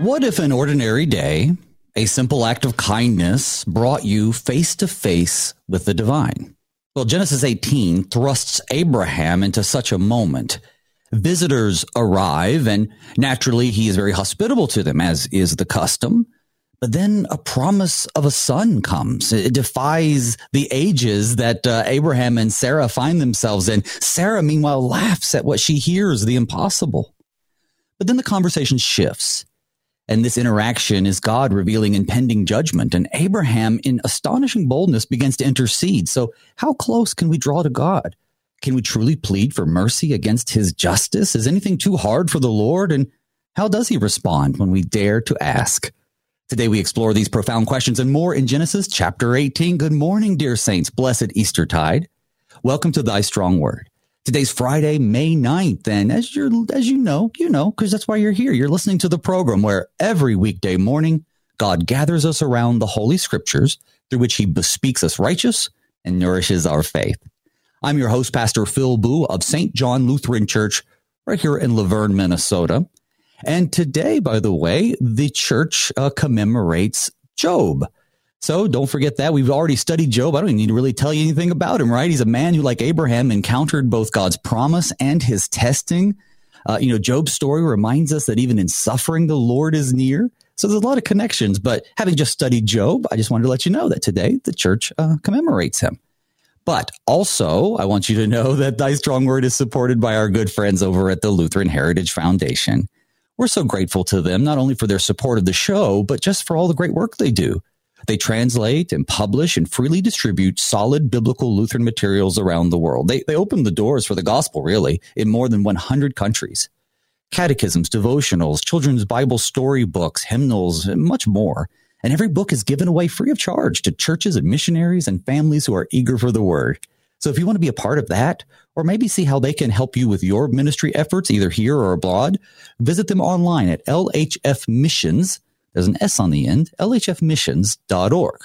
What if an ordinary day, a simple act of kindness brought you face to face with the divine? Well, Genesis 18 thrusts Abraham into such a moment. Visitors arrive, and naturally he is very hospitable to them, as is the custom. But then a promise of a son comes. It defies the ages that Abraham and Sarah find themselves in. Sarah, meanwhile, laughs at what she hears, the impossible. But then the conversation shifts. And this interaction is God revealing impending judgment. And Abraham, in astonishing boldness, begins to intercede. So how close can we draw to God? Can we truly plead for mercy against his justice? Is anything too hard for the Lord? And how does he respond when we dare to ask? Today we explore these profound questions and more in Genesis chapter 18. Good morning, dear saints. Blessed Eastertide. Welcome to Thy Strong Word. Today's Friday, May 9th, and as you know, because that's why you're here. You're listening to the program where every weekday morning, God gathers us around the Holy Scriptures through which he bespeaks us righteous and nourishes our faith. I'm your host, Pastor Phil Boo of St. John Lutheran Church right here in Laverne, Minnesota. And today, by the way, the church commemorates Job. So don't forget that. We've already studied Job. I don't even need to really tell you anything about him, right? He's a man who, like Abraham, encountered both God's promise and his testing. Job's story reminds us that even in suffering, the Lord is near. So there's a lot of connections. But having just studied Job, I just wanted to let you know that today the church commemorates him. But also, I want you to know that Thy Strong Word is supported by our good friends over at the Lutheran Heritage Foundation. We're so grateful to them, not only for their support of the show, but just for all the great work they do. They translate and publish and freely distribute solid biblical Lutheran materials around the world. They open the doors for the gospel, really, in more than 100 countries. Catechisms, devotionals, children's Bible storybooks, hymnals, and much more. And every book is given away free of charge to churches and missionaries and families who are eager for the word. So if you want to be a part of that, or maybe see how they can help you with your ministry efforts, either here or abroad, visit them online at LHF Missions. There's an S on the end, lhfmissions.org.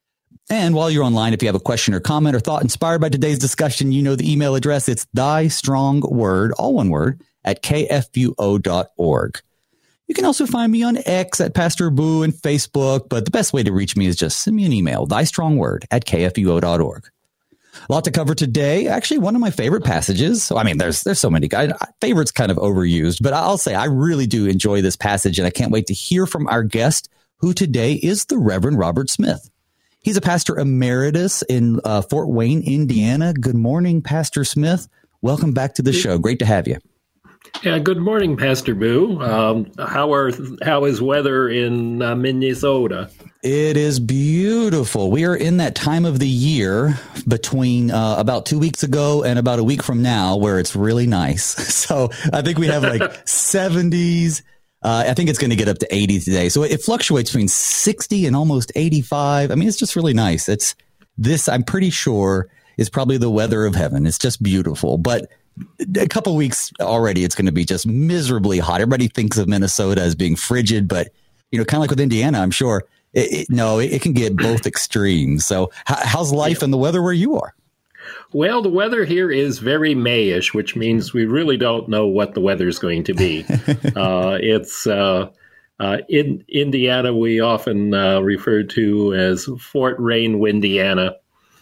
And while you're online, if you have a question or comment or thought inspired by today's discussion, you know the email address. It's thystrongword, all one word, at kfuo.org. You can also find me on X at Pastor Boo and Facebook, but the best way to reach me is just send me an email, thystrongword at kfuo.org. A lot to cover today. Actually, one of my favorite passages. So, I mean, there's so many. Favorites kind of overused, but I'll say I really do enjoy this passage, and I can't wait to hear from our guest, who today is the Reverend Robert Smith. He's a pastor emeritus in Fort Wayne, Indiana. Good morning, Pastor Smith. Welcome back to the show. Great to have you. Yeah, good morning, Pastor Boo. How is weather in Minnesota? It is beautiful. We are in that time of the year between about 2 weeks ago and about a week from now where it's really nice. So I think we have like 70s. I think it's going to get up to 80 today. So it fluctuates between 60 and almost 85. I mean, it's just really nice. I'm pretty sure, is probably the weather of heaven. It's just beautiful. But a couple weeks already, it's going to be just miserably hot. Everybody thinks of Minnesota as being frigid, but, kind of like with Indiana, I'm sure. It can get both extremes. So how's life and the weather where you are? Well, the weather here is very May-ish, which means we really don't know what the weather is going to be. In Indiana, we often refer to as Fort Rain, Windiana.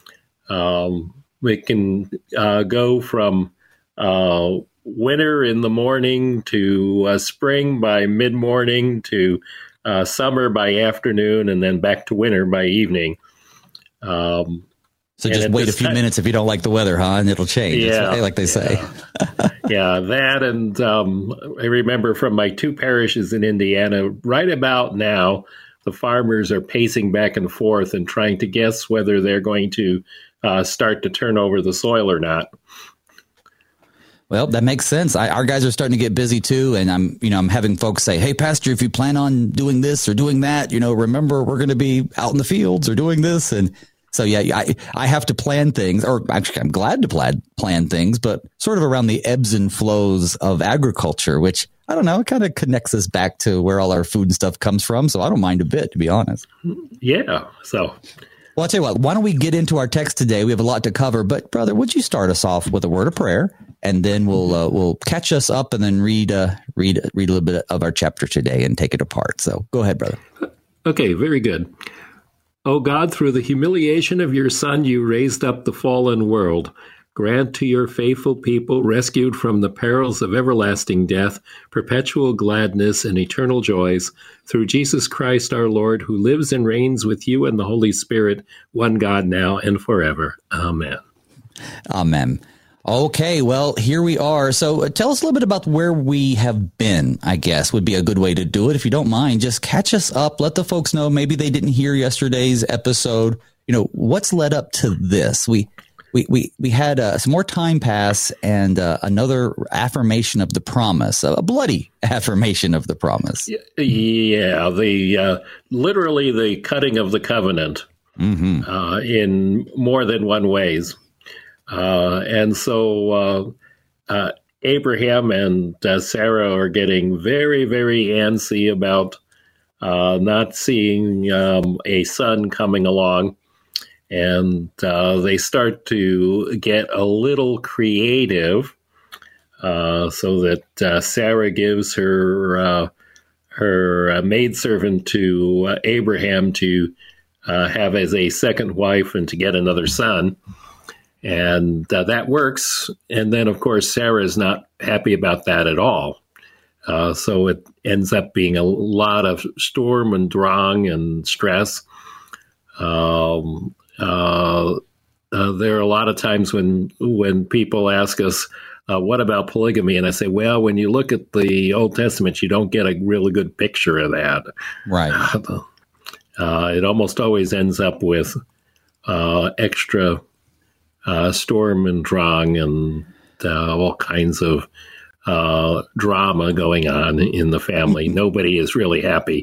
We can go from winter in the morning to spring by mid-morning to summer by afternoon, and then back to winter by evening. So just wait a few minutes if you don't like the weather, huh? And it'll change. Yeah, like they say. Yeah, that. And I remember from my two parishes in Indiana, right about now, the farmers are pacing back and forth and trying to guess whether they're going to start to turn over the soil or not. Well, that makes sense. Our guys are starting to get busy too, and I'm having folks say, "Hey, Pastor, if you plan on doing this or doing that, remember we're going to be out in the fields or doing this." And so, yeah, I have to plan things, or actually, I'm glad to plan things, but sort of around the ebbs and flows of agriculture, which I don't know, it kind of connects us back to where all our food and stuff comes from. So I don't mind a bit, to be honest. Yeah. So. Well, I'll tell you what, why don't we get into our text today? We have a lot to cover, but brother, would you start us off with a word of prayer and then we'll catch us up and then read a little bit of our chapter today and take it apart. So go ahead, brother. Okay, very good. O God, through the humiliation of your Son, you raised up the fallen world. Grant to your faithful people, rescued from the perils of everlasting death, perpetual gladness and eternal joys, through Jesus Christ our Lord, who lives and reigns with you and the Holy Spirit, one God, now and forever. Amen. Amen. Okay, well, here we are. So tell us a little bit about where we have been, I guess, would be a good way to do it. If you don't mind, just catch us up. Let the folks know maybe they didn't hear yesterday's episode. What's led up to this? We had some more time pass and another affirmation of the promise, a bloody affirmation of the promise. Yeah, literally the cutting of the covenant in more than one ways. And so Abraham and Sarah are getting very, very antsy about not seeing a son coming along. And they start to get a little creative so that Sarah gives her maidservant to Abraham to have as a second wife and to get another son. And that works. And then, of course, Sarah is not happy about that at all. So it ends up being a lot of storm and drang and stress. There are a lot of times when people ask us, what about polygamy? And I say, well, when you look at the Old Testament, you don't get a really good picture of that. Right. It almost always ends up with extra storm and drang and all kinds of drama going on in the family. Nobody is really happy.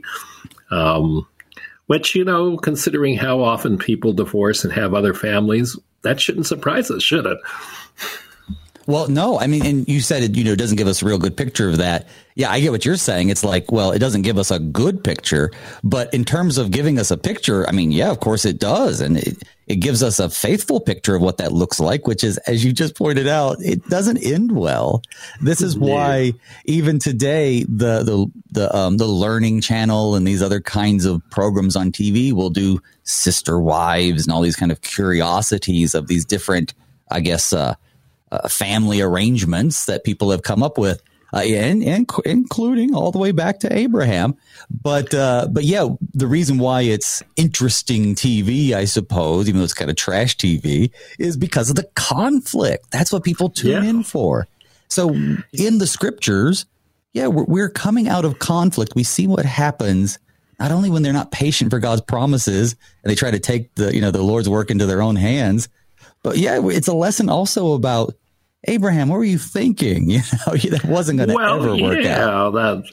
Which, considering how often people divorce and have other families, that shouldn't surprise us, should it? Well, no. I mean, and you said it, doesn't give us a real good picture of that. Yeah, I get what you're saying. It's like, well, it doesn't give us a good picture. But in terms of giving us a picture, I mean, yeah, of course it does. And it gives us a faithful picture of what that looks like, which is, as you just pointed out, it doesn't end well. This is why even today, the Learning Channel and these other kinds of programs on TV will do Sister Wives and all these kind of curiosities of these different, I guess, family arrangements that people have come up with, and including all the way back to Abraham. But yeah, the reason why it's interesting TV, I suppose, even though it's kind of trash TV, is because of the conflict. That's what people tune in for. So in the scriptures, yeah, we're coming out of conflict. We see what happens not only when they're not patient for God's promises and they try to take the Lord's work into their own hands, but yeah, it's a lesson also about Abraham. What were you thinking? That wasn't going to ever work out.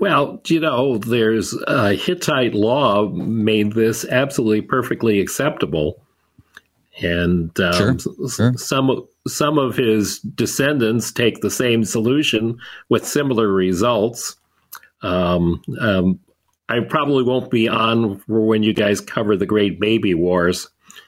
There's Hittite law made this absolutely perfectly acceptable, and sure. Some of his descendants take the same solution with similar results. I probably won't be on for when you guys cover the Great Baby Wars.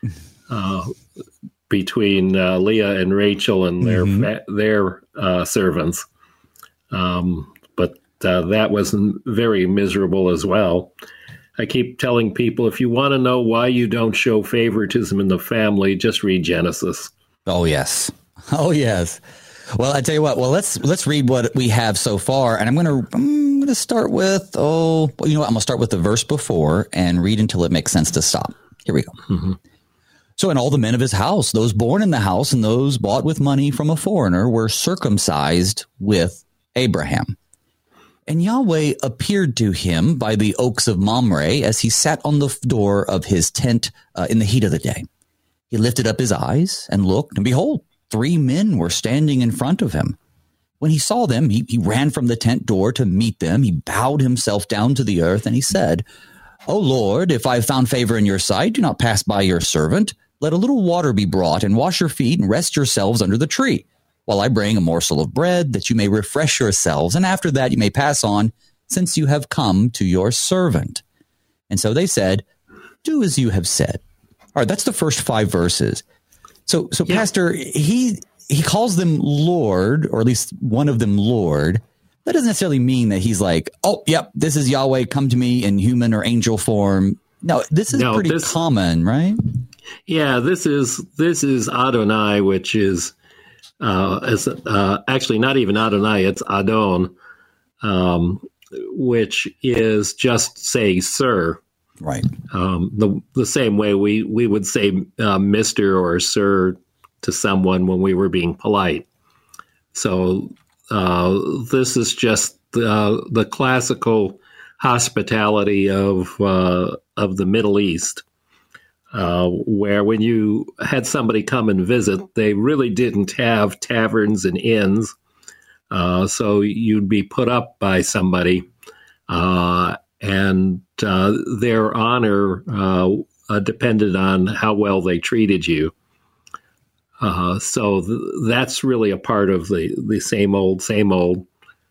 Between Leah and Rachel and their servants. But that was very miserable as well. I keep telling people, if you want to know why you don't show favoritism in the family, just read Genesis. Oh, yes. Oh, yes. Well, I tell you what, let's read what we have so far. And I'm going to start with, I'm going to start with the verse before and read until it makes sense to stop. Here we go. Mm-hmm. So, and all the men of his house, those born in the house and those bought with money from a foreigner, were circumcised with Abraham. And Yahweh appeared to him by the oaks of Mamre as he sat on the door of his tent in the heat of the day. He lifted up his eyes and looked, and behold, 3 men were standing in front of him. When he saw them, he ran from the tent door to meet them. He bowed himself down to the earth, and he said, O Lord, if I have found favor in your sight, do not pass by your servant. Let a little water be brought, and wash your feet, and rest yourselves under the tree, while I bring a morsel of bread, that you may refresh yourselves, and after that you may pass on, since you have come to your servant. And so they said, do as you have said. All right, that's the first 5 verses. So yeah. Pastor, he calls them Lord, or at least one of them Lord. That doesn't necessarily mean that he's like, oh, yep, this is Yahweh, come to me in human or angel form. No, this is pretty common, right? Yeah, this is Adonai, which is actually not even Adonai, it's Adon, which is just say sir. Right. The same way we would say Mr. or Sir to someone when we were being polite. So this is just the classical hospitality of the Middle East, where when you had somebody come and visit, they really didn't have taverns and inns, so you'd be put up by somebody, and their honor depended on how well they treated you. So that's really a part of the same old.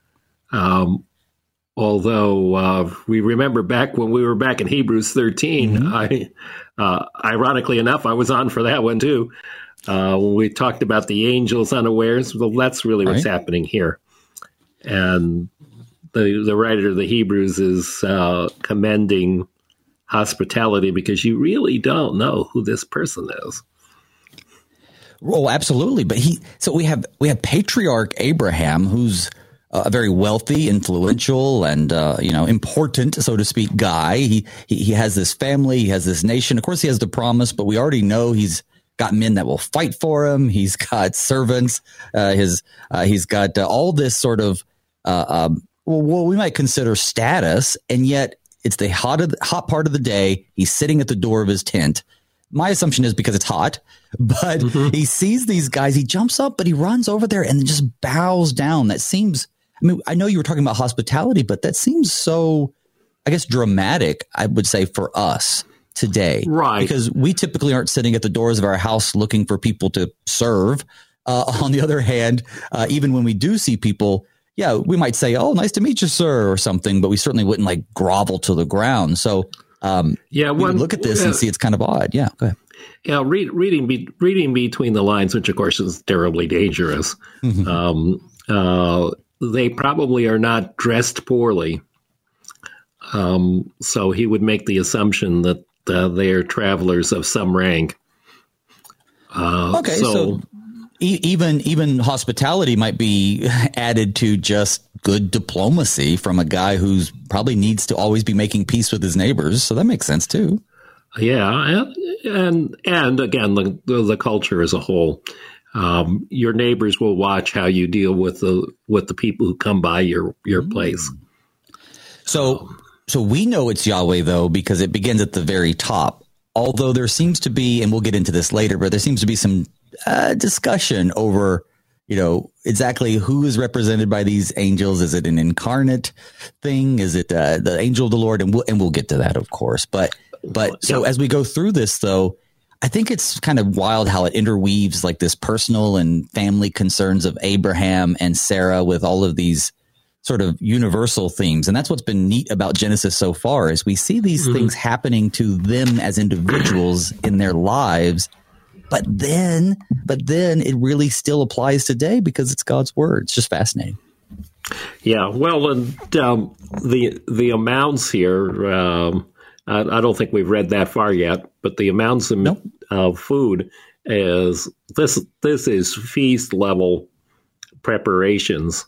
Although we remember back when we were back in Hebrews 13, ironically enough, I was on for that one too. When we talked about the angels unawares, well, that's really what's happening here. And the writer of the Hebrews is commending hospitality because you really don't know who this person is. Oh, absolutely. But so we have patriarch Abraham, who's a very wealthy, influential, and important, so to speak, guy. He has this family, he has this nation. Of course, he has the promise, but we already know he's got men that will fight for him. He's got servants. He's got all this sort of what we might consider status, and yet it's the hot part of the day. He's sitting at the door of his tent. My assumption is because it's hot, but he sees these guys. He jumps up, but he runs over there and just bows down. That seems, I mean, I know you were talking about hospitality, but that seems so, I guess, dramatic, I would say, for us today. Right. Because we typically aren't sitting at the doors of our house looking for people to serve. On the other hand, even when we do see people, yeah, we might say, oh, nice to meet you, sir, or something, but we certainly wouldn't like grovel to the ground. So, look at this and see it's kind of odd. Yeah, go ahead. Yeah, reading between the lines, which of course is terribly dangerous. They probably are not dressed poorly. So he would make the assumption that they are travelers of some rank. So even hospitality might be added to just good diplomacy from a guy who's probably needs to always be making peace with his neighbors. So that makes sense too. Yeah, and again, the culture as a whole. Your neighbors will watch how you deal with the people who come by your place. So we know it's Yahweh though because it begins at the very top. Although there seems to be, and we'll get into this later, but there seems to be some discussion over, exactly who is represented by these angels. Is it an incarnate thing? Is it the angel of the Lord? And we'll get to that, of course. But so as we go through this, though, I think it's kind of wild how it interweaves like this personal and family concerns of Abraham and Sarah with all of these sort of universal themes. And that's what's been neat about Genesis so far is we see these things happening to them as individuals in their lives. But then it really still applies today because it's God's word. It's just fascinating. Yeah, well, and the amounts here, I don't think we've read that far yet, but the amounts of food is this is feast level preparations,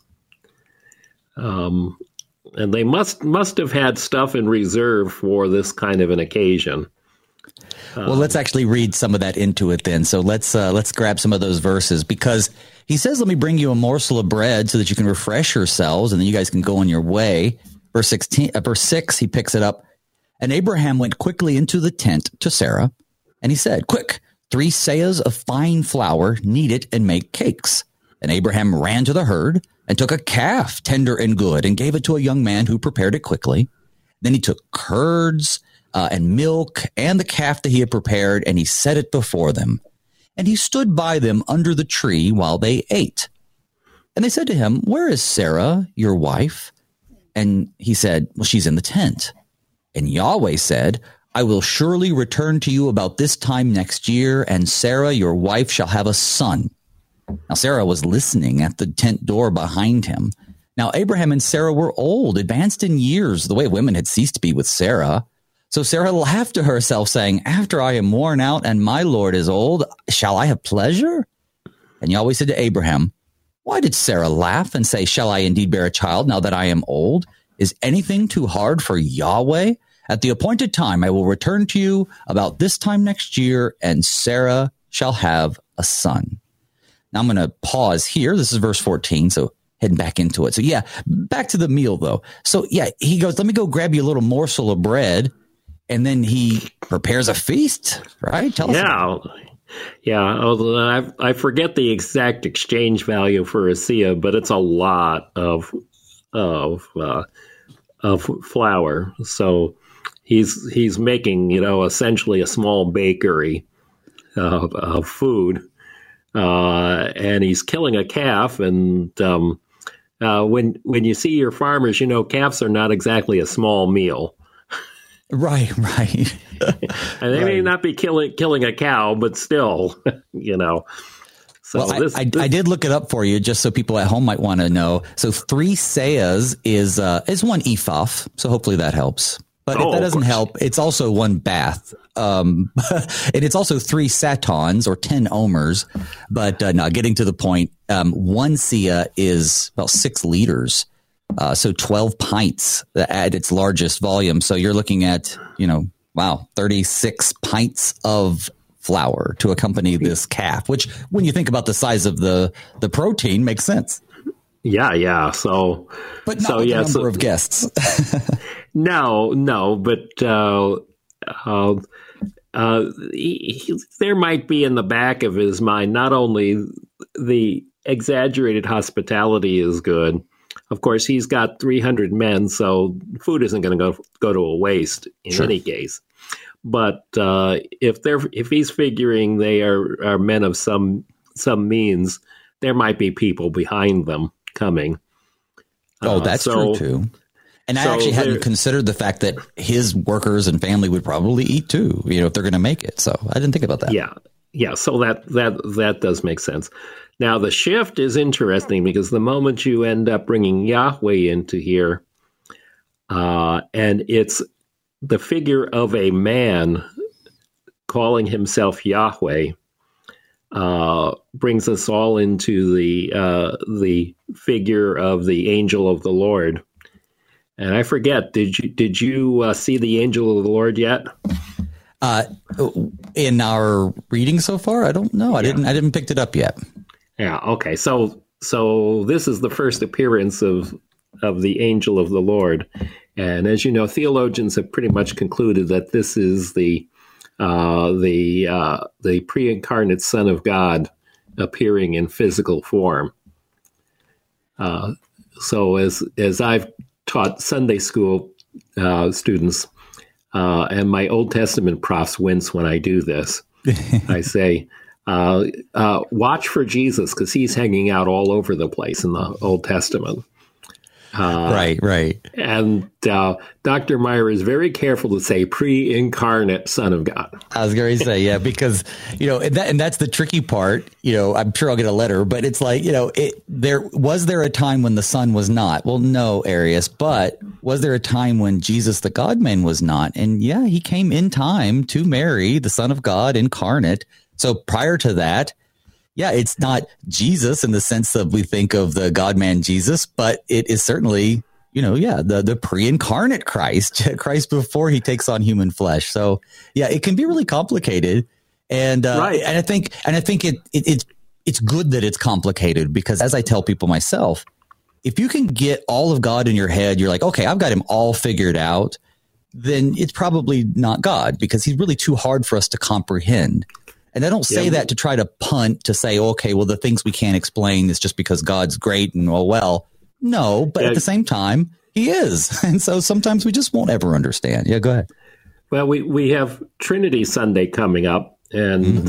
and they must have had stuff in reserve for this kind of an occasion. Well, let's actually read some of that into it then. So let's grab some of those verses because he says, let me bring you a morsel of bread so that you can refresh yourselves and then you guys can go on your way. Verse 6, he picks it up. And Abraham went quickly into the tent to Sarah and he said, quick, 3 seahs of fine flour, knead it and make cakes. And Abraham ran to the herd and took a calf, tender and good, and gave it to a young man who prepared it quickly. Then he took curds and milk and the calf that he had prepared, and he set it before them. And he stood by them under the tree while they ate. And they said to him, where is Sarah, your wife? And he said, well, she's in the tent. And Yahweh said, I will surely return to you about this time next year, and Sarah, your wife, shall have a son. Now, Sarah was listening at the tent door behind him. Now, Abraham and Sarah were old, advanced in years, the way women had ceased to be with Sarah. So Sarah laughed to herself, saying, after I am worn out and my Lord is old, shall I have pleasure? And Yahweh said to Abraham, why did Sarah laugh and say, shall I indeed bear a child now that I am old? Is anything too hard for Yahweh? At the appointed time, I will return to you about this time next year, and Sarah shall have a son. Now I'm going to pause here. This is verse 14. So heading back into it. So yeah, back to the meal though. So yeah, he goes, let me go grab you a little morsel of bread. And then he prepares a feast, right? Tell us. Yeah. Although I forget the exact exchange value for a seah, but it's a lot of flour. So he's making, essentially a small bakery of food, and he's killing a calf. And when you see your farmers, calves are not exactly a small meal. Right. And they may not be killing a cow, but still, So well, I did look it up for you just so people at home might want to know. So 3 seahs is 1 ephah. So hopefully that helps. But if that doesn't help, it's also 1 bath. And it's also 3 satons or 10 omers. But now getting to the point, 1 seah is about 6 liters. So 12 pints at its largest volume. So you're looking at, 36 pints of flour to accompany this calf, which when you think about the size of the protein makes sense. Yeah. So, but not the number of guests. No, but there might be in the back of his mind, not only the exaggerated hospitality is good. Of course, he's got 300 men, so food isn't going to go to a waste in any case. But if he's figuring they are men of some means, there might be people behind them coming. That's true too. And I actually hadn't considered the fact that his workers and family would probably eat too, if they're going to make it. So I didn't think about that. Yeah. So that does make sense. Now, the shift is interesting because the moment you end up bringing Yahweh into here, and it's the figure of a man calling himself Yahweh, brings us all into the figure of the angel of the Lord. And I forget, did you see the angel of the Lord yet? In our reading so far, I don't know. I didn't pick it up yet. Yeah. Okay. So this is the first appearance of the angel of the Lord, and as you know, theologians have pretty much concluded that this is the pre-incarnate Son of God appearing in physical form. So as I've taught Sunday school students, and my Old Testament profs wince when I do this, I say, watch for Jesus because he's hanging out all over the place in the Old Testament. Right. And Dr. Meyer is very careful to say pre-incarnate Son of God. I was going to say, yeah, because, and that's the tricky part. I'm sure I'll get a letter, but it's like, was there a time when the Son was not? Well, no, Arius, but was there a time when Jesus, the God-man, was not? And yeah, he came in time to Mary, the Son of God incarnate. So prior to that, yeah, it's not Jesus in the sense that we think of the God-man Jesus, but it is certainly, the pre-incarnate Christ before he takes on human flesh. So yeah, it can be really complicated. And, right. and I think it's good that it's complicated because as I tell people myself, if you can get all of God in your head, you're like, okay, I've got him all figured out, then it's probably not God because he's really too hard for us to comprehend. And I don't say that to try to punt to say, okay, well, the things we can't explain is just because God's great and well. No, but at the same time, he is. And so sometimes we just won't ever understand. Yeah, go ahead. Well, we have Trinity Sunday coming up. And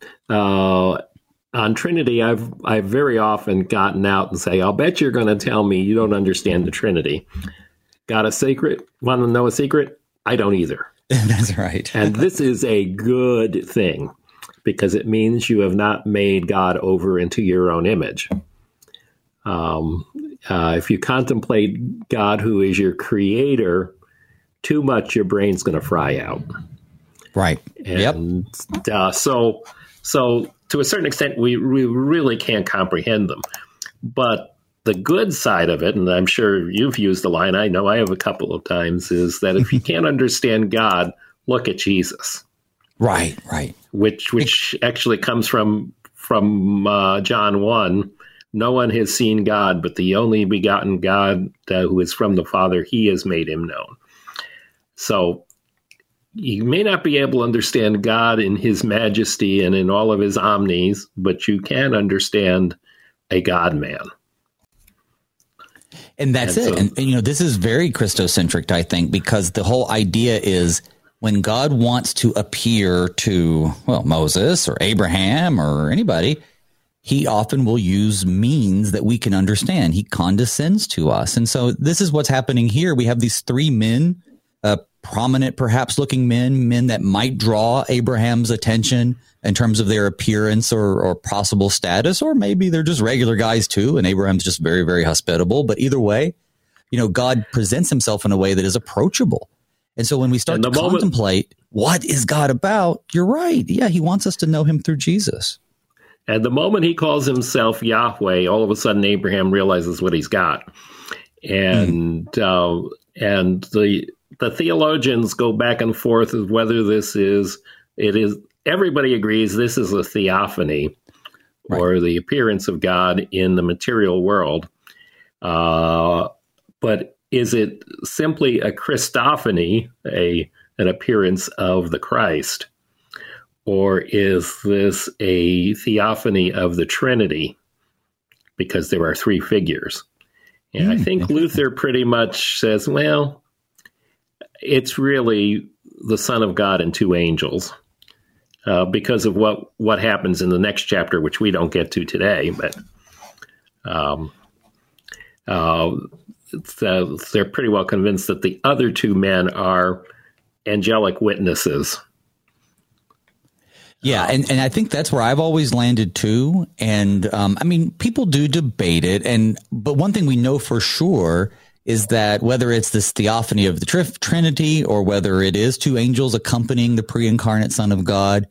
on Trinity, I've very often gotten out and say, I'll bet you're going to tell me you don't understand the Trinity. Got a secret? Want to know a secret? I don't either. That's right. And this is a good thing. because it means you have not made God over into your own image. If you contemplate God, who is your creator, too much, your brain's going to fry out. Right. And so to a certain extent, we really can't comprehend them. But the good side of it, and I'm sure you've used the line, I know I have a couple of times, is that if you can't understand God, look at Jesus. Right. Which actually comes from John 1. No one has seen God, but the only begotten God who is from the Father, he has made him known. So you may not be able to understand God in his majesty and in all of his omnis, but you can understand a God-man. And that's it. And, this is very Christocentric, I think, because the whole idea is when God wants to appear to, Moses or Abraham or anybody, he often will use means that we can understand. He condescends to us. And so this is what's happening here. We have these three men, prominent, perhaps looking men that might draw Abraham's attention in terms of their appearance or possible status, or maybe they're just regular guys too. And Abraham's just very, very hospitable. But either way, God presents himself in a way that is approachable. And so when we start to contemplate what is God about, you're right. Yeah, he wants us to know him through Jesus. And the moment he calls himself Yahweh, all of a sudden Abraham realizes what he's got. And the theologians go back and forth as whether everybody agrees this is a theophany, right, or the appearance of God in the material world. But is it simply a Christophany, an appearance of the Christ? Or is this a theophany of the Trinity? Because there are three figures. And I think Luther pretty much says, well, it's really the Son of God and two angels, because of what happens in the next chapter, which we don't get to today. But they're pretty well convinced that the other two men are angelic witnesses. Yeah, and I think that's where I've always landed too. And people do debate it, but one thing we know for sure is that whether it's this theophany of the Trinity or whether it is two angels accompanying the pre-incarnate Son of God,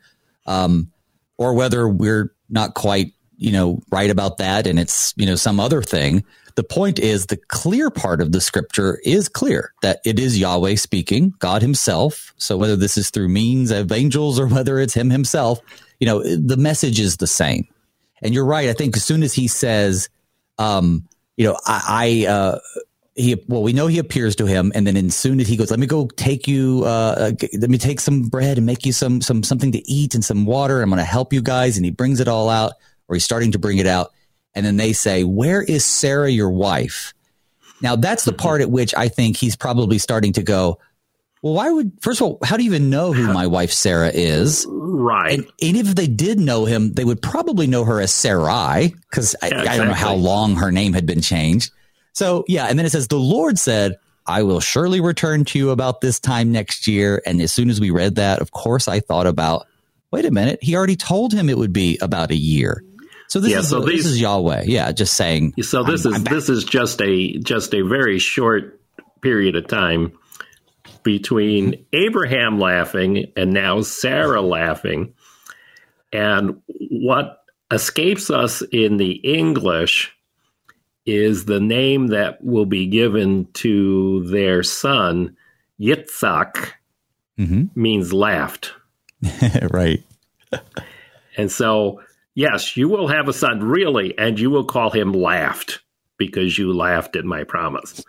or whether we're not quite, right about that and it's, some other thing, the point is the clear part of the scripture is clear that it is Yahweh speaking, God himself. So whether this is through means of angels or whether it's him himself, the message is the same. And you're right. I think as soon as he says, we know he appears to him. And then as soon as he goes, let me go take you, let me take some bread and make you something to eat and some water. I'm going to help you guys. And he brings it all out, or he's starting to bring it out. And then they say, where is Sarah, your wife? Now, that's the part at which I think he's probably starting to go, well, first of all, how do you even know who my wife Sarah is? Right. And if they did know him, they would probably know her as Sarai, because I don't know how long her name had been changed. So, yeah. And then it says, the Lord said, I will surely return to you about this time next year. And as soon as we read that, of course, I thought about, wait a minute, he already told him it would be about a year. So this is Yahweh. Yeah, just saying. So this is just a very short period of time between Abraham laughing and now Sarah laughing. And what escapes us in the English is the name that will be given to their son, Yitzhak, means laughed. Right. And so, yes, you will have a son, really, and you will call him Laughed, because you laughed at my promise.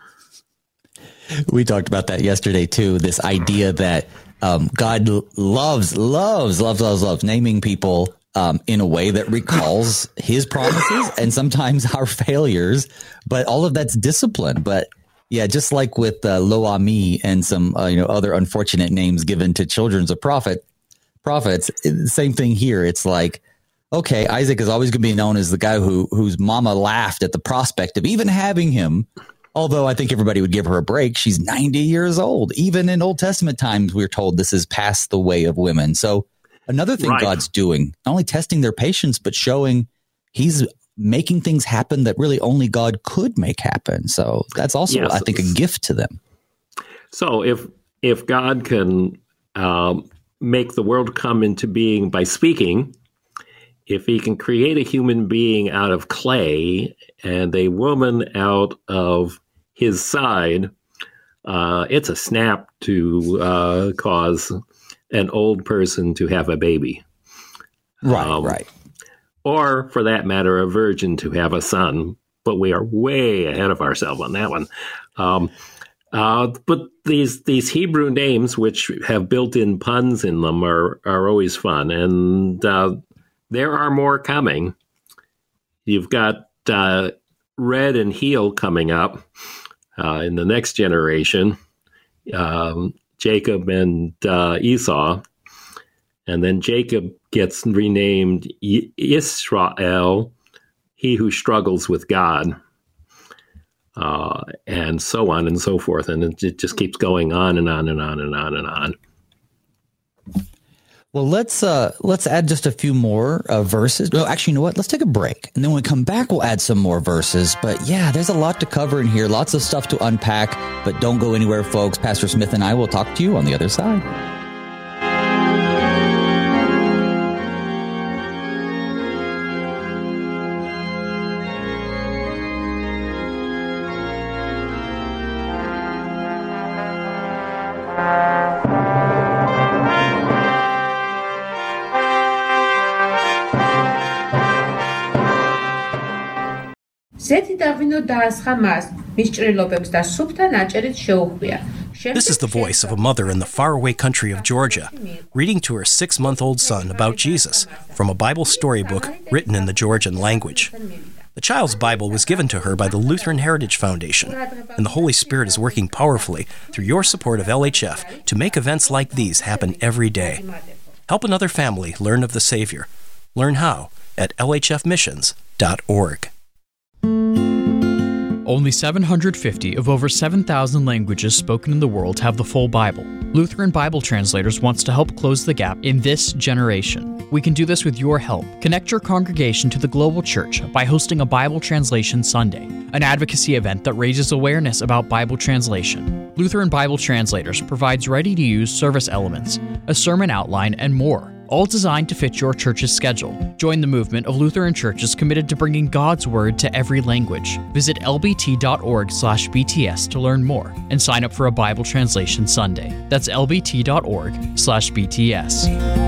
We talked about that yesterday, too, this idea that God loves naming people in a way that recalls his promises and sometimes our failures, but all of that's discipline. But yeah, just like with Lo Ami and some other unfortunate names given to children of prophets, same thing here. It's like, okay, Isaac is always going to be known as the guy whose mama laughed at the prospect of even having him. Although I think everybody would give her a break. She's 90 years old. Even in Old Testament times, we're told this is past the way of women. So Another thing Right. God's doing, not only testing their patience, but showing he's making things happen that really only God could make happen. So that's also, Yes. I think, a gift to them. So if God can make the world come into being by speaking, if he can create a human being out of clay and a woman out of his side, it's a snap to cause an old person to have a baby. Right. Or, for that matter, a virgin to have a son. But we are way ahead of ourselves on that one. But these Hebrew names, which have built-in puns in them, are always fun. And there are more coming. You've got Red and Heel coming up in the next generation, Jacob and Esau. And then Jacob gets renamed Israel, he who struggles with God, and so on and so forth. And it just keeps going on and on and on and on and on. Well, let's add just a few more verses. No, actually, you know what? Let's take a break. And then when we come back, we'll add some more verses. But yeah, there's a lot to cover in here. Lots of stuff to unpack. But don't go anywhere, folks. Pastor Smith and I will talk to you on the other side. ზეთი დაღვინო დაასხა მას, მის ჭრილობებს და სუფთა ნაჭერით შეუხვია. This is the voice of a mother in the faraway country of Georgia, reading to her 6-month-old son about Jesus from a Bible storybook written in the Georgian language. The child's Bible was given to her by the Lutheran Heritage Foundation, and the Holy Spirit is working powerfully through your support of LHF to make events like these happen every day. Help another family learn of the Savior. Learn how at lhfmissions.org. Only 750 of over 7,000 languages spoken in the world have the full Bible. Lutheran Bible Translators wants to help close the gap in this generation. We can do this with your help. Connect your congregation to the global church by hosting a Bible Translation Sunday, an advocacy event that raises awareness about Bible translation. Lutheran Bible Translators provides ready-to-use service elements, a sermon outline, and more, all designed to fit your church's schedule. Join the movement of Lutheran churches committed to bringing God's Word to every language. Visit lbt.org/BTS to learn more and sign up for a Bible Translation Sunday. That's lbt.org/BTS.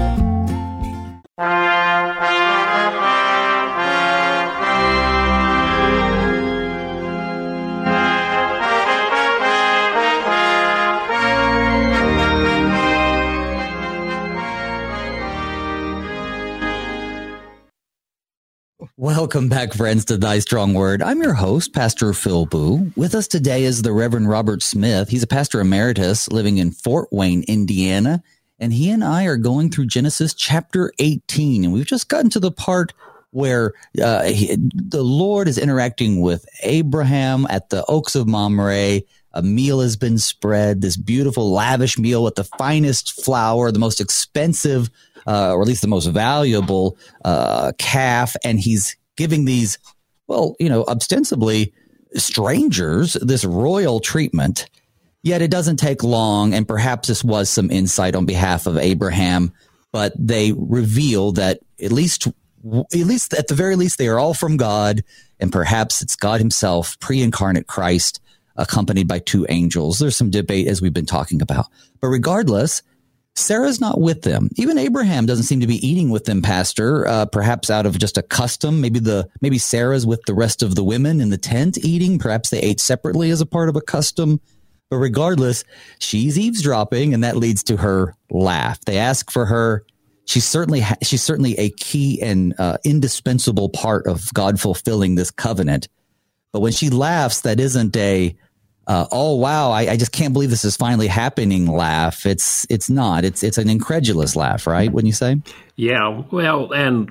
Welcome back, friends, to Thy Strong Word. I'm your host, Pastor Phil Boo. With us today is the Reverend Robert Smith. He's a pastor emeritus living in Fort Wayne, Indiana, and he and I are going through Genesis chapter 18, and we've just gotten to the part where the Lord is interacting with Abraham at the Oaks of Mamre. A meal has been spread, this beautiful, lavish meal with the finest flour, the most expensive or at least the most valuable calf, and he's giving these, well, ostensibly strangers this royal treatment. Yet it doesn't take long, and perhaps this was some insight on behalf of Abraham, but they reveal that at least at the very least, they are all from God, and perhaps it's God himself, pre-incarnate Christ, accompanied by two angels. There's some debate, as we've been talking about. But regardless, Sarah's not with them. Even Abraham doesn't seem to be eating with them, Pastor, perhaps out of just a custom. Maybe Sarah's with the rest of the women in the tent eating. Perhaps they ate separately as a part of a custom. But regardless, she's eavesdropping, and that leads to her laugh. They ask for her. She's certainly a key and indispensable part of God fulfilling this covenant. But when she laughs, that isn't a oh wow, I just can't believe this is finally happening laugh. It's not. It's an incredulous laugh, right? Wouldn't you say? Yeah. Well, and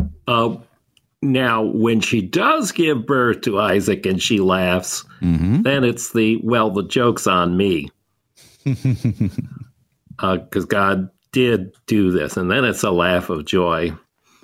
now when she does give birth to Isaac and she laughs, then it's the joke's on me. Because God did do this. And then it's a laugh of joy.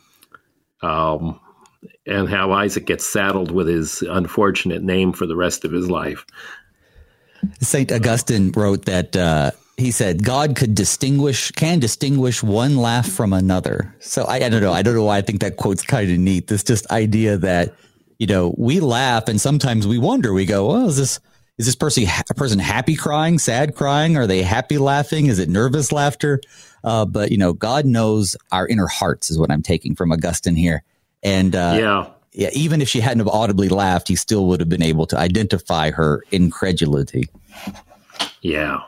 And how Isaac gets saddled with his unfortunate name for the rest of his life. St. Augustine wrote that he said God can distinguish one laugh from another. So I don't know. I don't know why I think that quote's kind of neat. This just idea that, we laugh and sometimes we wonder, we go, well, is this person happy crying, sad crying? Are they happy laughing? Is it nervous laughter? But God knows our inner hearts is what I'm taking from Augustine here. And even if she hadn't have audibly laughed, he still would have been able to identify her incredulity. Yeah.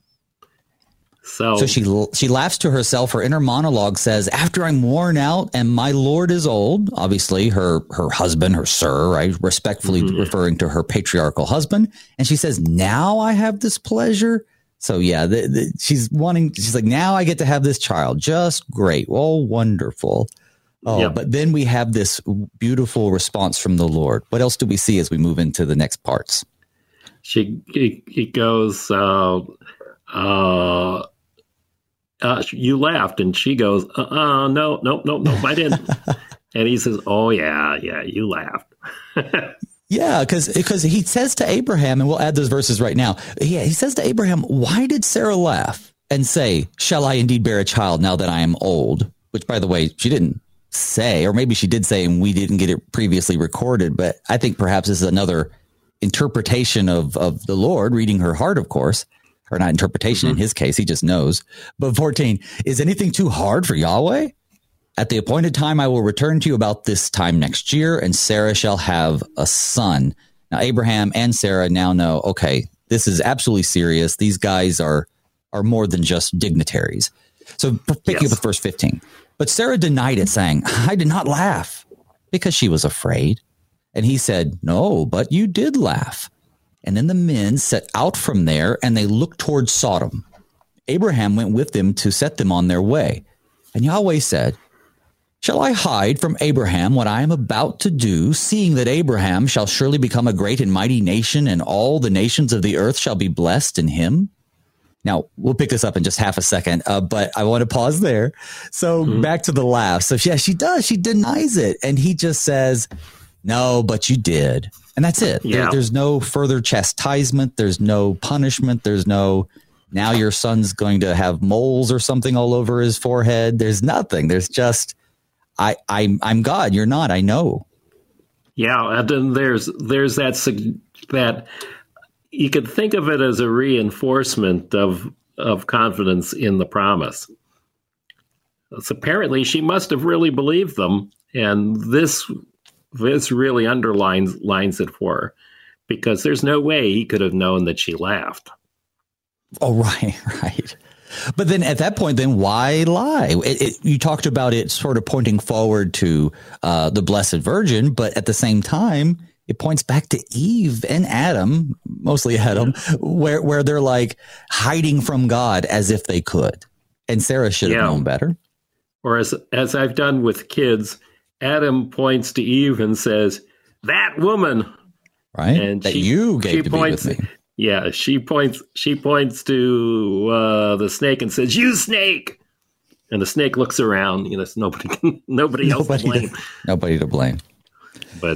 So she laughs to herself. Her inner monologue says, after I'm worn out and my Lord is old, obviously her husband, her sir, right? Respectfully referring to her patriarchal husband. And she says, now I have this pleasure. So yeah, she's like, now I get to have this child. Just great. Oh, wonderful. Oh, yep. But then we have this beautiful response from the Lord. What else do we see as we move into the next parts? He goes, you laughed, and she goes, no, I didn't. And he says, oh yeah, you laughed. Yeah, because he says to Abraham, and we'll add those verses right now. Yeah, he says to Abraham, why did Sarah laugh and say, shall I indeed bear a child now that I am old? Which, by the way, she didn't say, or maybe she did say, and we didn't get it previously recorded. But I think perhaps this is another interpretation of the Lord reading her heart, of course, or not interpretation in his case. He just knows. But 14, is anything too hard for Yahweh? At the appointed time, I will return to you about this time next year, and Sarah shall have a son. Now, Abraham and Sarah now know, okay, this is absolutely serious. These guys are more than just dignitaries. So picking up with verse 15. But Sarah denied it, saying, I did not laugh, because she was afraid. And he said, no, but you did laugh. And then the men set out from there, and they looked toward Sodom. Abraham went with them to set them on their way. And Yahweh said, shall I hide from Abraham what I am about to do, seeing that Abraham shall surely become a great and mighty nation, and all the nations of the earth shall be blessed in him? Now, we'll pick this up in just half a second, but I want to pause there. So back to the laugh. So yeah, she does. She denies it. And he just says, no, but you did. And that's it. Yeah. There's no further chastisement. There's no punishment. There's no, now your son's going to have moles or something all over his forehead. There's nothing. There's just, I'm God. You're not. I know. Yeah. And then there's that you could think of it as a reinforcement of confidence in the promise. So apparently she must have really believed them. And this really underlines it for her, because there's no way he could have known that she laughed. Oh, right. But then at that point, then why lie? You talked about it sort of pointing forward to the Blessed Virgin, but at the same time, it points back to Eve and Adam, mostly Adam, where they're like hiding from God as if they could. And Sarah should have known better. Or as I've done with kids, Adam points to Eve and says, that woman. Right. And you gave to be with me. Yeah. She points to the snake and says, you snake. And the snake looks around. Nobody else to blame. Nobody to blame. But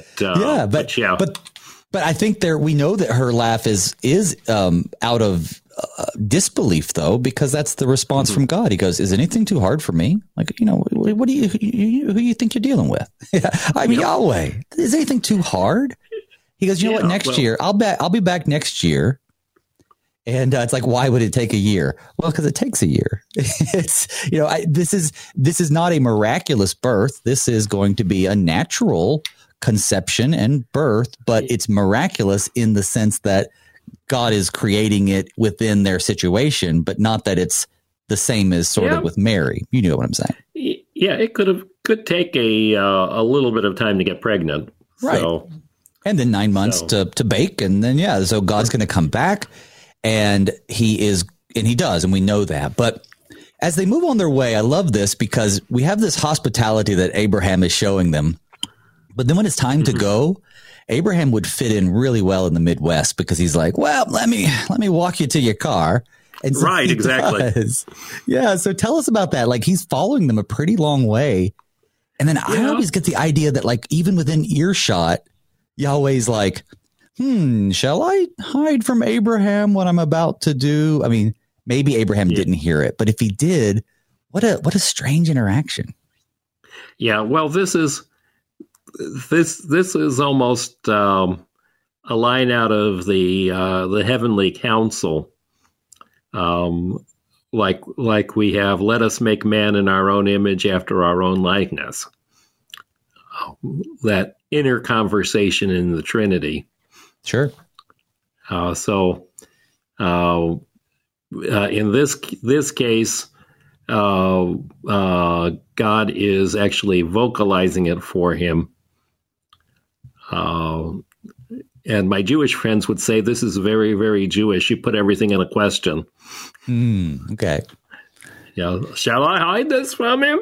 I think we know that her laugh is out of disbelief, though, because that's the response from God. He goes, is anything too hard for me? Like, what do you who do you think you're dealing with? I'm Yahweh. Is anything too hard? He goes, you know what? Next year, I'll be back next year. And it's like, why would it take a year? Well, because it takes a year. It's, this is not a miraculous birth. This is going to be a natural conception and birth, but it's miraculous in the sense that God is creating it within their situation, but not that it's the same as sort of with Mary. You know what I'm saying? Yeah, it could take a little bit of time to get pregnant. Right. So, and then 9 months to bake. And then, so God's going to come back, and he does. And we know that. But as they move on their way, I love this because we have this hospitality that Abraham is showing them. But then when it's time to go, Abraham would fit in really well in the Midwest because he's like, well, let me walk you to your car. And so right, exactly. Does. Yeah. So tell us about that. Like, he's following them a pretty long way. And then I always get the idea that, like, even within earshot, Yahweh's like, shall I hide from Abraham what I'm about to do? I mean, maybe Abraham didn't hear it, but if he did, what a strange interaction. Yeah. Well, this is almost a line out of the Heavenly Council. Like we have, let us make man in our own image after our own likeness. That inner conversation in the Trinity. Sure. So in this case, God is actually vocalizing it for him. And my Jewish friends would say this is very, very Jewish. You put everything in a question. Okay. Yeah. Shall I hide this from him?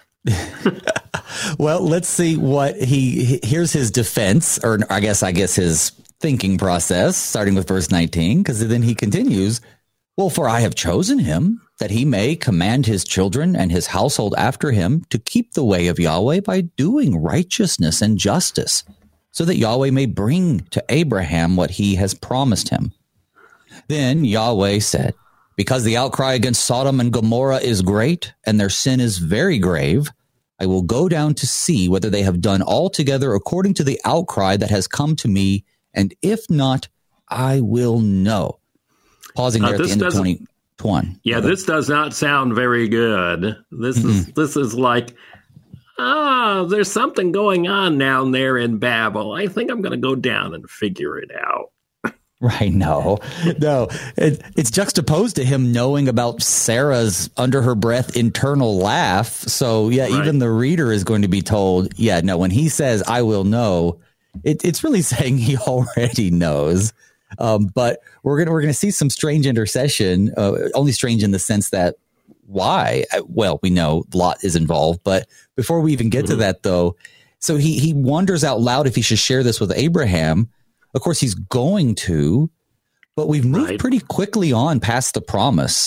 Well, let's see what here's his defense, or I guess his thinking process, starting with verse 19, because then he continues, well, for I have chosen him that he may command his children and his household after him to keep the way of Yahweh by doing righteousness and justice, so that Yahweh may bring to Abraham what he has promised him. Then Yahweh said, because the outcry against Sodom and Gomorrah is great, and their sin is very grave, I will go down to see whether they have done altogether according to the outcry that has come to me, and if not, I will know. Pausing there at the end of 21. Yeah, this does not sound very good. This is like, there's something going on down there in Babel. I think I'm going to go down and figure it out. Right. No, it's juxtaposed to him knowing about Sarah's under her breath internal laugh. So, yeah, right. Even the reader is going to be told, when he says, I will know, it's really saying he already knows. But we're going to see some strange intercession, only strange in the sense that why? Well, we know Lot is involved. But before we even get to that, though, so he wonders out loud if he should share this with Abraham. Of course, he's going to, but we've moved pretty quickly on past the promise.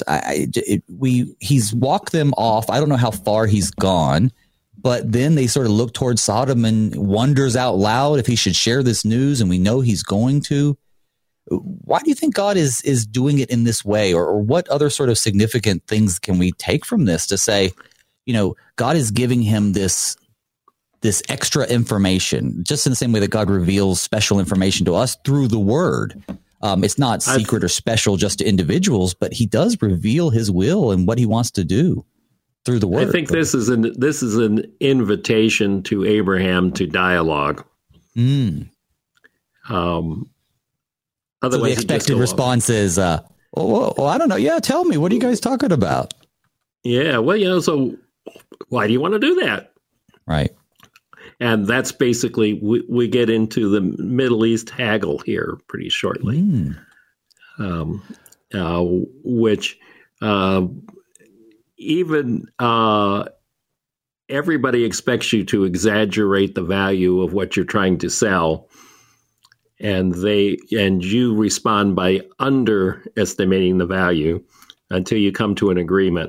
He's walked them off. I don't know how far he's gone, but then they sort of look towards Sodom and wonders out loud if he should share this news, and we know he's going to. Why do you think God is doing it in this way, or what other sort of significant things can we take from this to say, God is giving him this extra information, just in the same way that God reveals special information to us through the word. It's not secret or special just to individuals, but he does reveal his will and what he wants to do through the word. I think this is an invitation to Abraham to dialogue. So the expected response is, I don't know. Yeah, tell me. What are you guys talking about? Yeah, well, so why do you want to do that? Right. And that's basically, we get into the Middle East haggle here pretty shortly, which even everybody expects you to exaggerate the value of what you're trying to sell. And you respond by underestimating the value until you come to an agreement.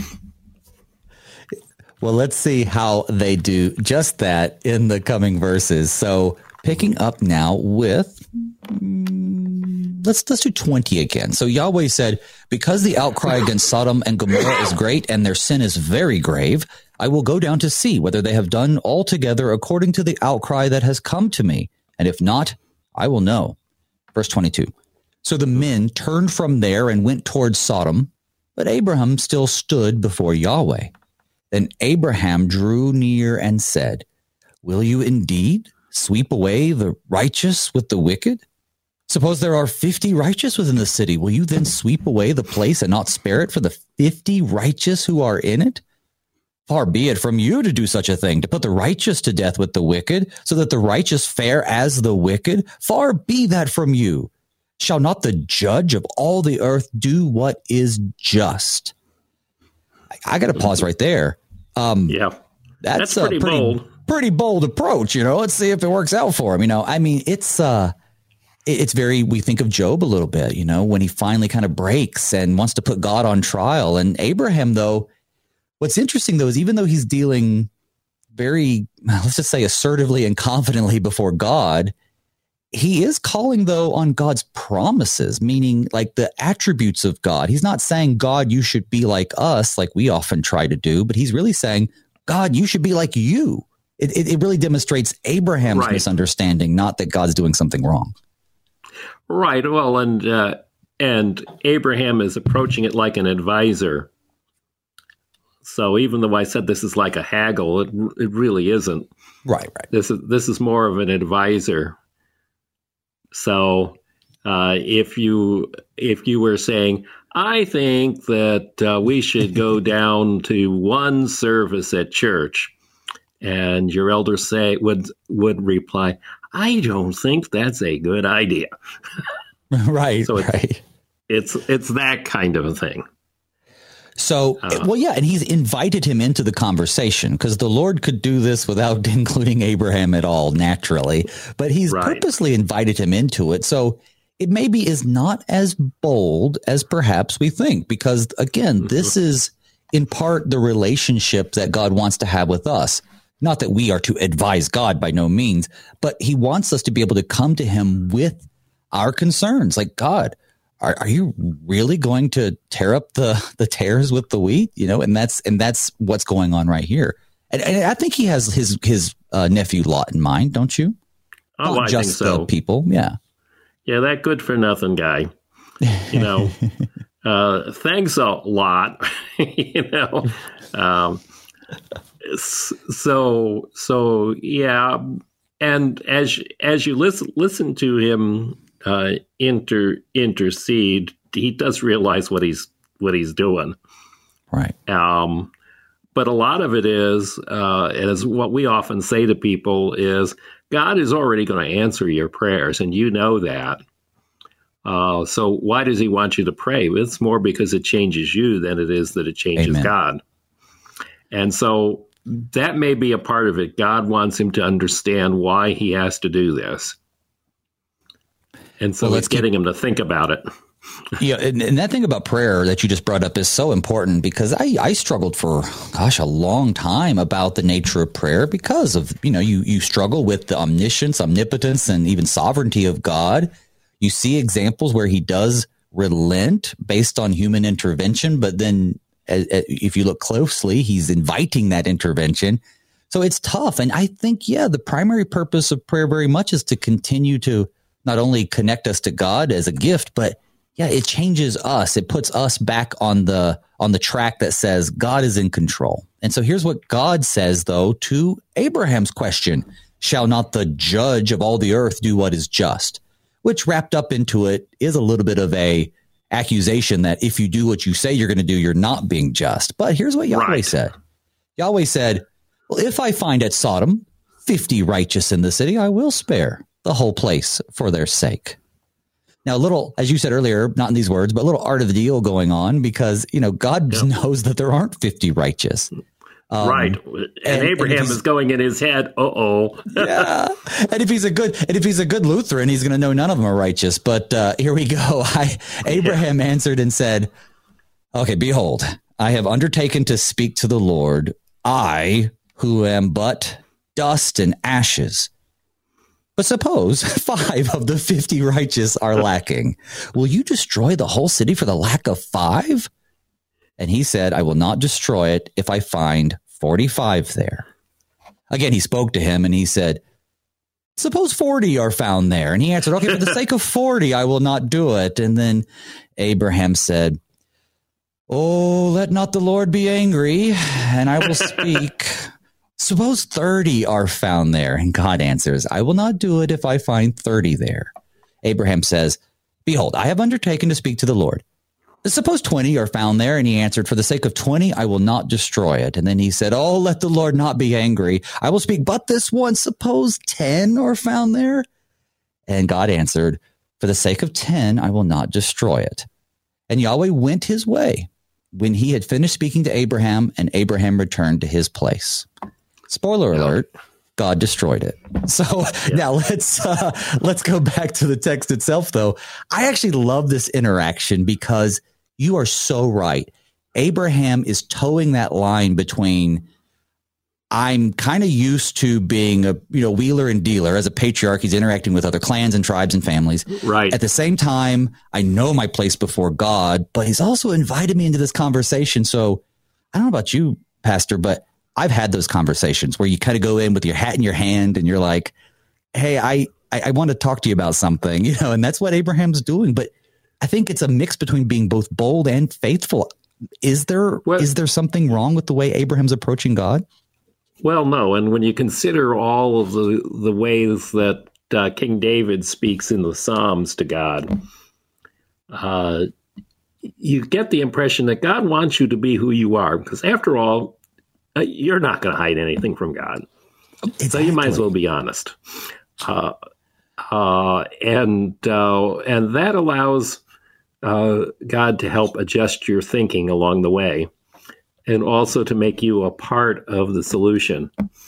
Well, let's see how they do just that in the coming verses. So picking up now with, let's do 20 again. So Yahweh said, because the outcry against Sodom and Gomorrah is great and their sin is very grave, I will go down to see whether they have done altogether according to the outcry that has come to me. And if not, I will know. Verse 22. So the men turned from there and went towards Sodom, but Abraham still stood before Yahweh. Then Abraham drew near and said, will you indeed sweep away the righteous with the wicked? Suppose there are 50 righteous within the city. Will you then sweep away the place and not spare it for the 50 righteous who are in it? Far be it from you to do such a thing, to put the righteous to death with the wicked, so that the righteous fare as the wicked. Far be that from you. Shall not the judge of all the earth do what is just? I got to pause right there. That's a pretty bold approach. Let's see if it works out for him. It's it's we think of Job a little bit, when he finally kind of breaks and wants to put God on trial. And Abraham, though, what's interesting, though, is even though he's dealing very, let's just say, assertively and confidently before God, he is calling, though, on God's promises, meaning like the attributes of God. He's not saying, God, you should be like us, like we often try to do, but he's really saying, God, you should be like you. It really demonstrates Abraham's misunderstanding, not that God's doing something wrong. Right. Well, and Abraham is approaching it like an advisor. So even though I said this is like a haggle, it really isn't. Right. This is more of an advisor. So if you were saying, I think that we should go down to one service at church, and your elder would reply, I don't think that's a good idea. Right. So right. It's that kind of a thing. So, and he's invited him into the conversation because the Lord could do this without including Abraham at all, naturally, but he's purposely invited him into it. So it maybe is not as bold as perhaps we think, because again, this is in part the relationship that God wants to have with us. Not that we are to advise God, by no means, but he wants us to be able to come to him with our concerns. Like, God, are you really going to tear up the tares with the wheat? And that's what's going on right here. And I think he has his nephew Lot in mind, don't you? Oh, Not I just think so. The people, yeah. Yeah, that good for nothing guy. Thanks a lot. So yeah, and as you listen to him intercede, he does realize what he's doing, right? But a lot of it is what we often say to people is, God is already going to answer your prayers, and you know that. So why does he want you to pray? It's more because it changes you than it is that it changes Amen. God. And so that may be a part of it. God wants him to understand why he has to do this. And so it's getting him to think about it. Yeah, and that thing about prayer that you just brought up is so important, because I struggled for, a long time about the nature of prayer because of, you struggle with the omniscience, omnipotence, and even sovereignty of God. You see examples where he does relent based on human intervention, but then if you look closely, he's inviting that intervention. So it's tough. And I think, the primary purpose of prayer very much is to continue to not only connect us to God as a gift, but it changes us. It puts us back on the track that says God is in control. And so here's what God says, though, to Abraham's question, shall not the judge of all the earth do what is just? Which wrapped up into it is a little bit of a accusation that if you do what you say you're going to do, you're not being just. But here's what Yahweh said. Yahweh said, well, if I find at Sodom 50 righteous in the city, I will spare the whole place for their sake. Now, a little, as you said earlier, not in these words, but a little art of the deal going on, because, God knows that there aren't 50 righteous. Right. And Abraham is going in his head, yeah. And if he's a good Lutheran, he's going to know none of them are righteous. But here we go. Abraham answered and said, okay, behold, I have undertaken to speak to the Lord, I who am but dust and ashes. But suppose 5 of the 50 righteous are lacking. Will you destroy the whole city for the lack of 5? And he said, I will not destroy it if I find 45 there. Again, he spoke to him and he said, suppose 40 are found there. And he answered, okay, for the sake of 40, I will not do it. And then Abraham said, oh, let not the Lord be angry, and I will speak. Suppose 30 are found there. And God answers, I will not do it if I find 30 there. Abraham says, behold, I have undertaken to speak to the Lord. Suppose 20 are found there. And he answered, for the sake of 20, I will not destroy it. And then he said, oh, let the Lord not be angry. I will speak but this one. Suppose 10 are found there. And God answered, for the sake of 10, I will not destroy it. And Yahweh went his way when he had finished speaking to Abraham, and Abraham returned to his place. Spoiler alert, God destroyed it. So now let's go back to the text itself, though. I actually love this interaction because you are so right. Abraham is towing that line between I'm kind of used to being a wheeler and dealer as a patriarch. He's interacting with other clans and tribes and families. Right. At the same time, I know my place before God, but he's also invited me into this conversation. So I don't know about you, Pastor, but I've had those conversations where you kind of go in with your hat in your hand and you're like, hey, I want to talk to you about something, and that's what Abraham's doing. But I think it's a mix between being both bold and faithful. Is there something wrong with the way Abraham's approaching God? Well, no. And when you consider all of the ways that King David speaks in the Psalms to God, you get the impression that God wants you to be who you are, because after all, you're not going to hide anything from God. Exactly. So you might as well be honest. And that allows God to help adjust your thinking along the way, and also to make you a part of the solution.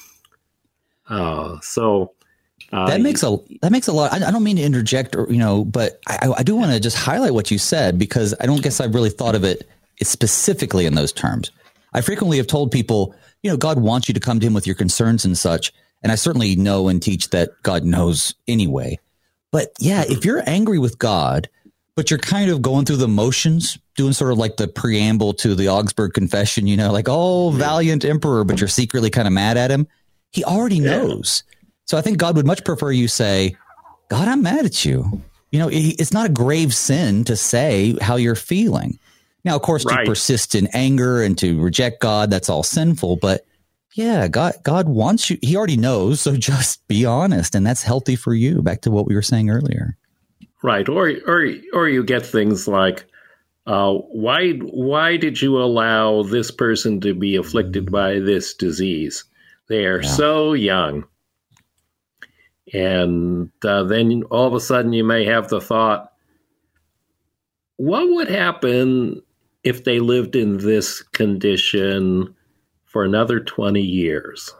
That makes a lot. I don't mean to interject, but I do want to just highlight what you said, because I don't guess I've really thought of it specifically in those terms. I frequently have told people, God wants you to come to him with your concerns and such. And I certainly know and teach that God knows anyway. But yeah, if you're angry with God, but you're kind of going through the motions, doing sort of like the preamble to the Augsburg Confession, like, oh, valiant emperor, but you're secretly kind of mad at him. He already knows. So I think God would much prefer you say, God, I'm mad at you. It's not a grave sin to say how you're feeling. Now, of course, to persist in anger and to reject God, that's all sinful. But yeah, God wants you. He already knows. So just be honest. And that's healthy for you. Back to what we were saying earlier. Right. Or you get things like, why did you allow this person to be afflicted by this disease? They are so young. And then all of a sudden you may have the thought, what would happen if they lived in this condition for another 20 years?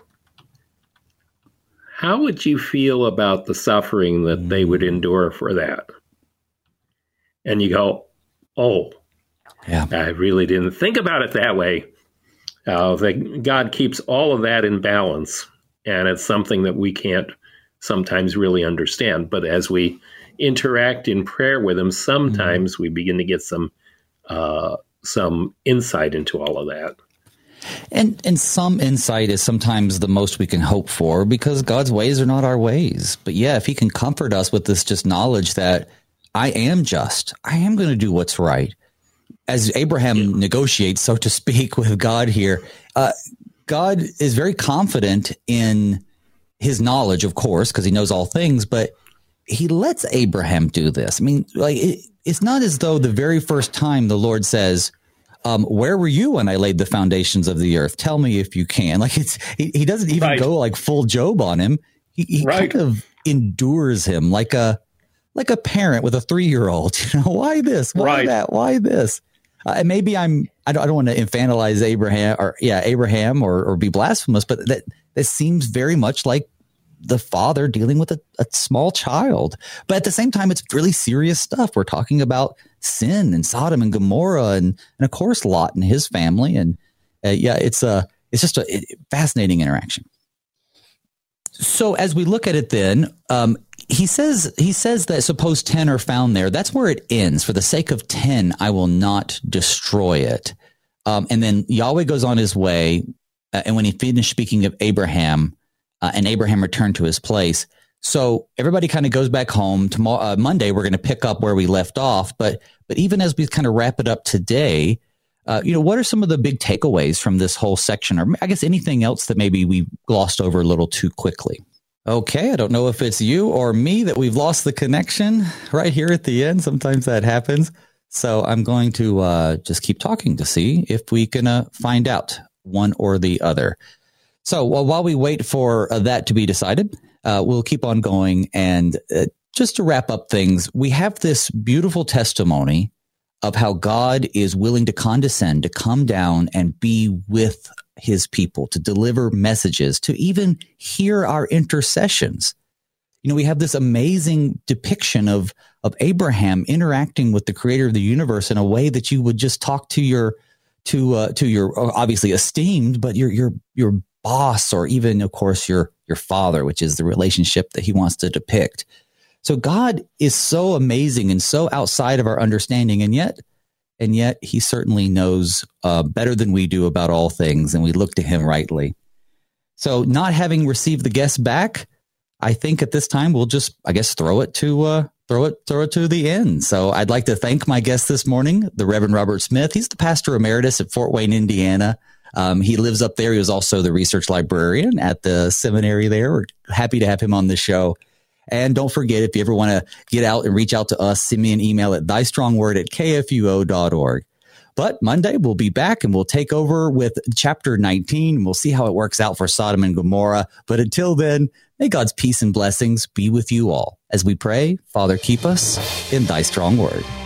How would you feel about the suffering that they would endure for that? And you go, oh, I really didn't think about it that way. God keeps all of that in balance, and it's something that we can't sometimes really understand. But as we interact in prayer with him, sometimes we begin to get some insight into all of that. And some insight is sometimes the most we can hope for, because God's ways are not our ways. But yeah, if he can comfort us with this just knowledge that I am just, I am going to do what's right. As Abraham negotiates, so to speak, with God here, God is very confident in his knowledge, of course, because he knows all things, but he lets Abraham do this. I mean, like it's not as though the very first time the Lord says, where were you when I laid the foundations of the earth? Tell me if you can. Like he doesn't even go like full Job on him. He kind of endures him like a parent with a 3-year-old. Why this? Why that? Why this? And maybe I don't want to infantilize Abraham or be blasphemous, but that seems very much like the father dealing with a small child. But at the same time, it's really serious stuff. We're talking about sin and Sodom and Gomorrah and of course Lot and his family. And it's just a fascinating interaction. So as we look at it then, he says that suppose 10 are found there. That's where it ends. For the sake of 10, I will not destroy it. And then Yahweh goes on his way. And when he finished speaking of Abraham, and Abraham returned to his place. So everybody kind of goes back home. Tomorrow, Monday, we're going to pick up where we left off. But even as we kind of wrap it up today, what are some of the big takeaways from this whole section? Or I guess anything else that maybe we glossed over a little too quickly? Okay, I don't know if it's you or me that we've lost the connection right here at the end. Sometimes that happens. So I'm going to just keep talking to see if we can find out one or the other. So while we wait for that to be decided, we'll keep on going. And just to wrap up things, we have this beautiful testimony of how God is willing to condescend, to come down and be with his people, to deliver messages, to even hear our intercessions. You know, we have this amazing depiction of Abraham interacting with the creator of the universe in a way that you would just talk to your obviously esteemed, but your boss, or even, of course, your father, which is the relationship that he wants to depict. So God is so amazing and so outside of our understanding, and yet he certainly knows better than we do about all things, and we look to him rightly. So, not having received the guests back, I think at this time we'll just, I guess, throw it to the end. So I'd like to thank my guest this morning, the Reverend Robert Smith. He's the pastor emeritus at Fort Wayne, Indiana. He lives up there. He was also the research librarian at the seminary there. We're happy to have him on the show. And don't forget, if you ever want to get out and reach out to us, send me an email at thystrongword@kfuo.org. But Monday, we'll be back and we'll take over with chapter 19. And we'll see how it works out for Sodom and Gomorrah. But until then, may God's peace and blessings be with you all. As we pray, Father, keep us in thy strong word.